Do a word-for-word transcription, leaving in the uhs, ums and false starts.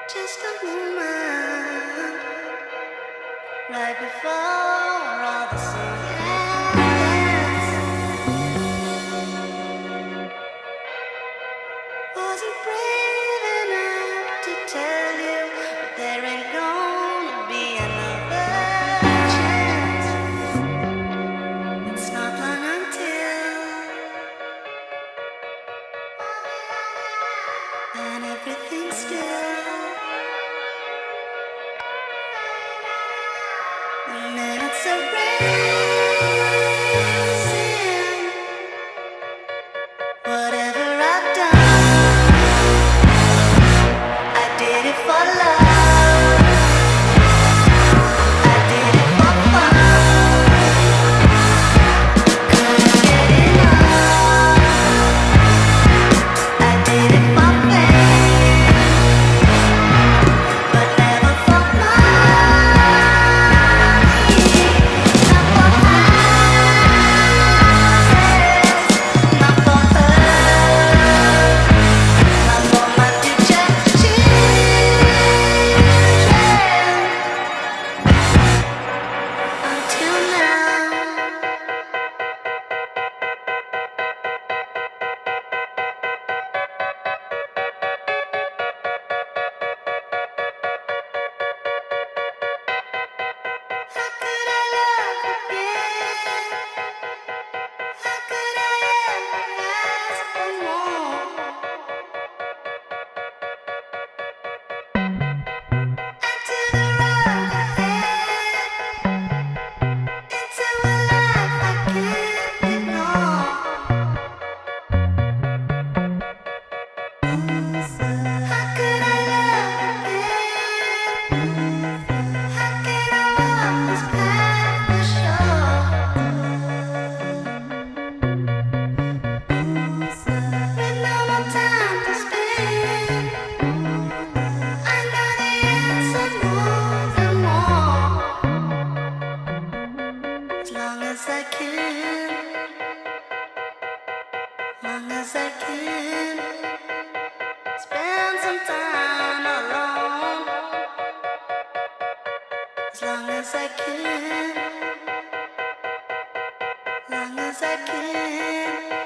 Just a moment right before all the sun ends. Wasn't brave enough to tell you, but there ain't gonna be another chance. It's not long until, and everything's still. The minutes are racing. Whatever I've done, I did it for love. I did it for fun. Couldn't get enough. I did it for fame, but never for money. Not for houses, not for earth, not for my future children. Until now. How could I love again? How could I ever ask for more? Into the road ahead, into a life I can't ignore. How could I love again? How can I walk this path for sure? With no more time to spend, I know the answer more and more. As long as I can, long as I can, spend some time alone. As long as I can, long as I can.